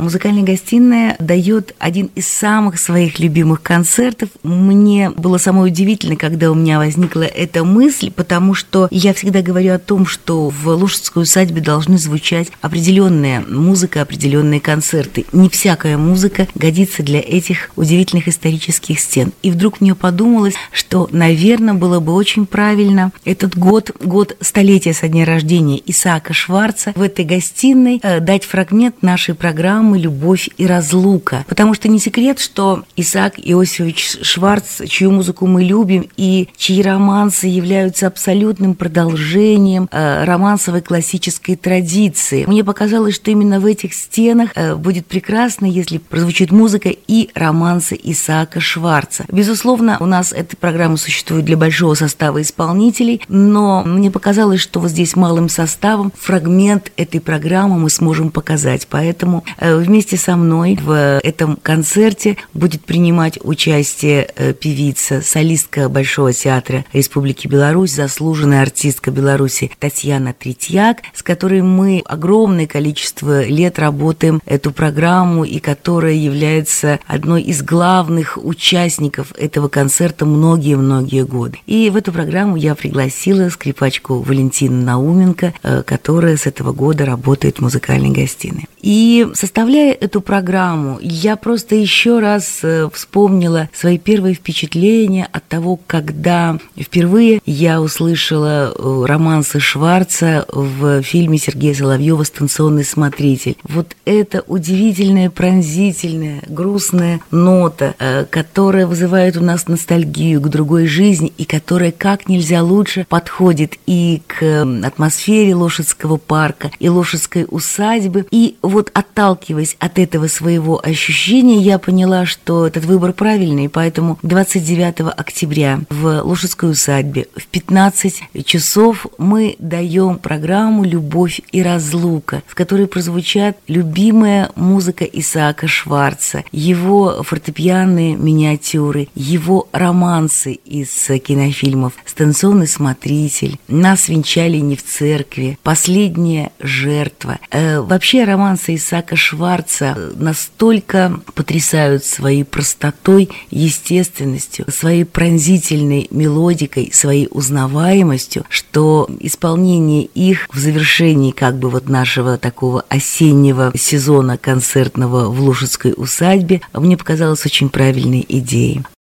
Музыкальная гостиная дает один из самых своих любимых концертов. Мне было самое удивительное, когда у меня возникла эта мысль, потому что я всегда говорю о том, что в Лошадской усадьбе должны звучать определенная музыка, определенные концерты. Не всякая музыка годится для этих удивительных исторических стен. И вдруг мне подумалось, что, наверное, было бы очень правильно этот год столетия со дня рождения Исаака Шварца, в этой гостиной дать фрагмент нашей программы «Любовь и разлука». Потому что не секрет, что Исаак Иосифович Шварц, чью музыку мы любим и чьи романсы являются абсолютным продолжением романсовой классической традиции. Мне показалось, что именно в этих стенах будет прекрасно, если прозвучит музыка и романсы Исаака Шварца. Безусловно, у нас эта программа существует для большого состава исполнителей, но мне показалось, что вот здесь малым составом фрагмент этой программы мы сможем показать. Поэтому вместе со мной в этом концерте будет принимать участие певица, солистка Большого театра Республики Беларусь, заслуженная артистка Беларуси Татьяна Третьяк, с которой мы огромное количество лет работаем эту программу и которая является одной из главных участников этого концерта многие-многие годы. И в эту программу я пригласила скрипачку Валентину Науменко, которая с этого года работает в музыкальной гостиной. И составляя эту программу, я просто еще раз вспомнила свои первые впечатления от того, когда впервые я услышала романсы Шварца в фильме Сергея Соловьева «Станционный смотритель». Вот эта удивительная, пронзительная, грустная нота, которая вызывает у нас ностальгию к другой жизни и которая как нельзя лучше подходит и к атмосфере Лошадского парка, и Лошадской усадьбы. И вот отталкиваясь от этого своего ощущения, я поняла, что этот выбор правильный, поэтому 29 октября в Лошадской усадьбе в 15 часов мы даем программу «Любовь и разлука», в которой прозвучат любимая музыка Исаака Шварца, его фортепианные миниатюры, его романсы из кинофильмов «Станционный смотритель», «Нас венчали не в церкви», «Последняя жертва». Вообще романсы Исаака Шварца настолько потрясают своей простотой, естественностью, своей пронзительной мелодикой, своей узнаваемостью, что исполнение их в завершении как бы вот нашего такого осеннего сезона концертного в Лошадской усадьбе мне показалось очень правильной идеей.